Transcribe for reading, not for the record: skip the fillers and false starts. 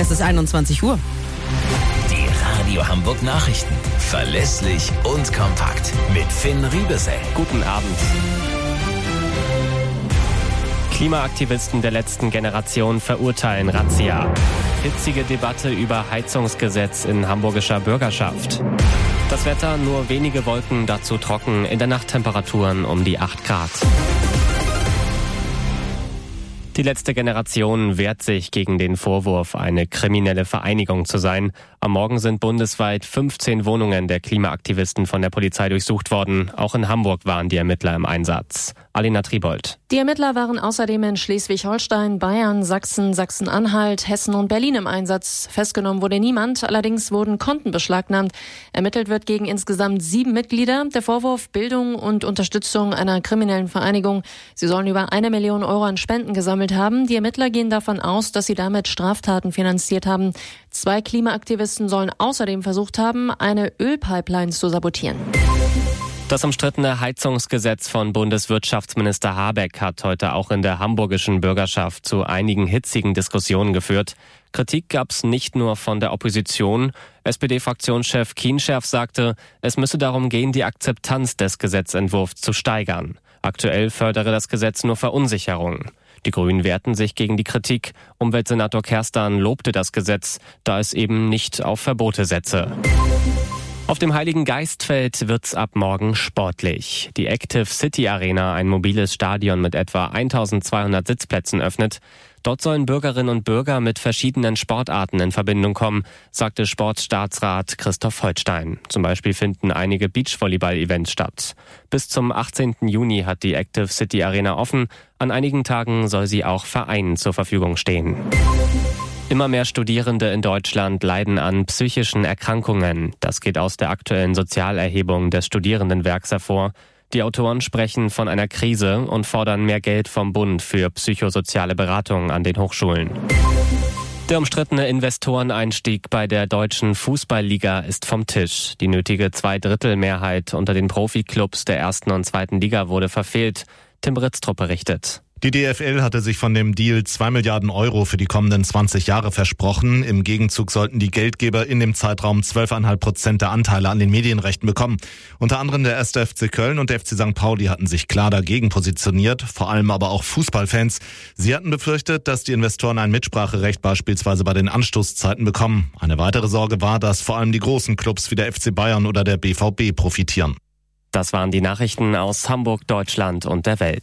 Es ist 21 Uhr. Die Radio Hamburg Nachrichten. Verlässlich und kompakt. Mit Finn Riebesell. Guten Abend. Klimaaktivisten der letzten Generation verurteilen Razzia. Hitzige Debatte über Heizungsgesetz in hamburgischer Bürgerschaft. Das Wetter, nur wenige Wolken, dazu trocken, in der Nacht Temperaturen um die 8 Grad. Die letzte Generation wehrt sich gegen den Vorwurf, eine kriminelle Vereinigung zu sein. Am Morgen sind bundesweit 15 Wohnungen der Klimaaktivisten von der Polizei durchsucht worden. Auch in Hamburg waren die Ermittler im Einsatz. Alina Tribold. Die Ermittler waren außerdem in Schleswig-Holstein, Bayern, Sachsen, Sachsen-Anhalt, Hessen und Berlin im Einsatz. Festgenommen wurde niemand, allerdings wurden Konten beschlagnahmt. Ermittelt wird gegen insgesamt 7 Mitglieder. Der Vorwurf: Bildung und Unterstützung einer kriminellen Vereinigung. Sie sollen über 1 Million Euro an Spenden gesammelt haben. Die Ermittler gehen davon aus, dass sie damit Straftaten finanziert haben. 2 Klimaaktivisten sollen außerdem versucht haben, eine Ölpipeline zu sabotieren. Das umstrittene Heizungsgesetz von Bundeswirtschaftsminister Habeck hat heute auch in der hamburgischen Bürgerschaft zu einigen hitzigen Diskussionen geführt. Kritik gab's nicht nur von der Opposition. SPD-Fraktionschef Kienschärf sagte, es müsse darum gehen, die Akzeptanz des Gesetzentwurfs zu steigern. Aktuell fördere das Gesetz nur Verunsicherung. Die Grünen wehrten sich gegen die Kritik. Umweltsenator Kerstan lobte das Gesetz, da es eben nicht auf Verbote setze. Auf dem Heiligen Geistfeld wird's ab morgen sportlich. Die Active City Arena, ein mobiles Stadion mit etwa 1200 Sitzplätzen, öffnet. Dort sollen Bürgerinnen und Bürger mit verschiedenen Sportarten in Verbindung kommen, sagte Sportstaatsrat Christoph Holstein. Zum Beispiel finden einige Beachvolleyball-Events statt. Bis zum 18. Juni hat die Active City Arena offen. An einigen Tagen soll sie auch Vereinen zur Verfügung stehen. Immer mehr Studierende in Deutschland leiden an psychischen Erkrankungen. Das geht aus der aktuellen Sozialerhebung des Studierendenwerks hervor. Die Autoren sprechen von einer Krise und fordern mehr Geld vom Bund für psychosoziale Beratung an den Hochschulen. Der umstrittene Investoreneinstieg bei der Deutschen Fußballliga ist vom Tisch. Die nötige 2/3 unter den Profiklubs der 1. und 2. Liga wurde verfehlt. Tim Britztrup berichtet. Die DFL hatte sich von dem Deal 2 Milliarden Euro für die kommenden 20 Jahre versprochen. Im Gegenzug sollten die Geldgeber in dem Zeitraum 12,5% der Anteile an den Medienrechten bekommen. Unter anderem der 1. FC Köln und der FC St. Pauli hatten sich klar dagegen positioniert, vor allem aber auch Fußballfans. Sie hatten befürchtet, dass die Investoren ein Mitspracherecht beispielsweise bei den Anstoßzeiten bekommen. Eine weitere Sorge war, dass vor allem die großen Clubs wie der FC Bayern oder der BVB profitieren. Das waren die Nachrichten aus Hamburg, Deutschland und der Welt.